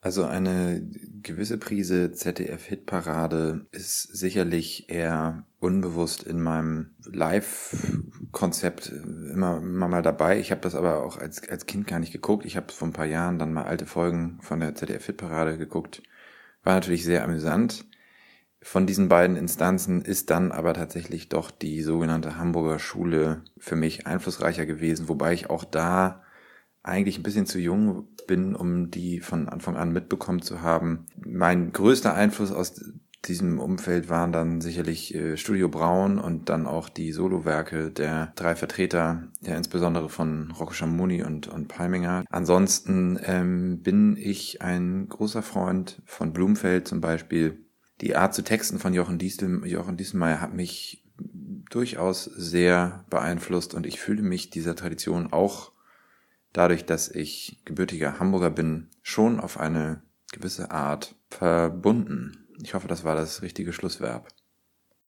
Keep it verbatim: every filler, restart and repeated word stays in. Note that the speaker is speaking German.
Also eine gewisse Prise Z D F-Hitparade ist sicherlich eher unbewusst in meinem Live-Konzept immer, immer mal dabei. Ich habe das aber auch als, als Kind gar nicht geguckt. Ich habe vor ein paar Jahren dann mal alte Folgen von der Z D F-Hitparade geguckt. War natürlich sehr amüsant. Von diesen beiden Instanzen ist dann aber tatsächlich doch die sogenannte Hamburger Schule für mich einflussreicher gewesen, wobei ich auch da eigentlich ein bisschen zu jung bin, um die von Anfang an mitbekommen zu haben. Mein größter Einfluss aus diesem Umfeld waren dann sicherlich äh, Studio Braun und dann auch die Solowerke der drei Vertreter, ja insbesondere von Rocco Schamoni und, und Palminger. Ansonsten ähm, bin ich ein großer Freund von Blumfeld zum Beispiel. Die Art zu texten von Jochen Diestel, Jochen Diestelmeier hat mich durchaus sehr beeinflusst und ich fühle mich dieser Tradition auch dadurch, dass ich gebürtiger Hamburger bin, schon auf eine gewisse Art verbunden. Ich hoffe, das war das richtige Schlussverb.